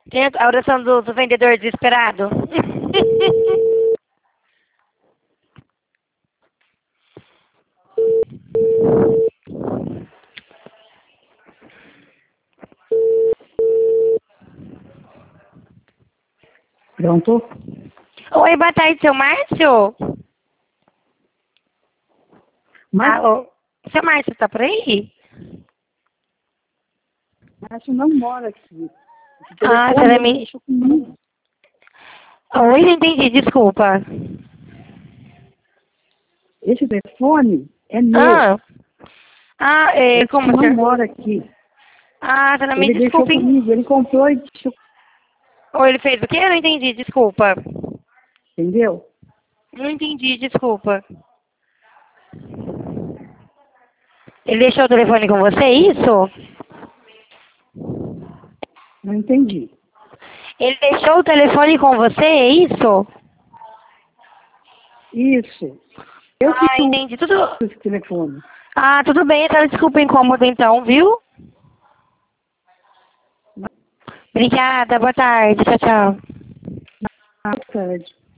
Tem a oração do vendedor desesperado. Pronto? Oi, boa tarde, seu Márcio. Mas Alô? Seu Márcio tá por aí? Márcio não mora aqui. Esse Ah, telefone você vai ele me... deixou comigo. Oi, não entendi, desculpa. Esse telefone é meu. Ah, Esse como, não senhor? mora aqui. Ah, você não me Ele deixou desculpe. comigo. Ele comprou e deixou, Ou ele fez o quê? Eu não entendi, desculpa. entendeu? Não entendi, desculpa. Ele deixou o telefone com você, é isso? Não entendi. Ele deixou o telefone com você, é isso? Isso. Eu que Ah, uso entendi. Tudo... esse telefone. Ah, tudo bem, então desculpa o incômodo então, viu? Obrigada, boa tarde, tchau, tchau. À tarde.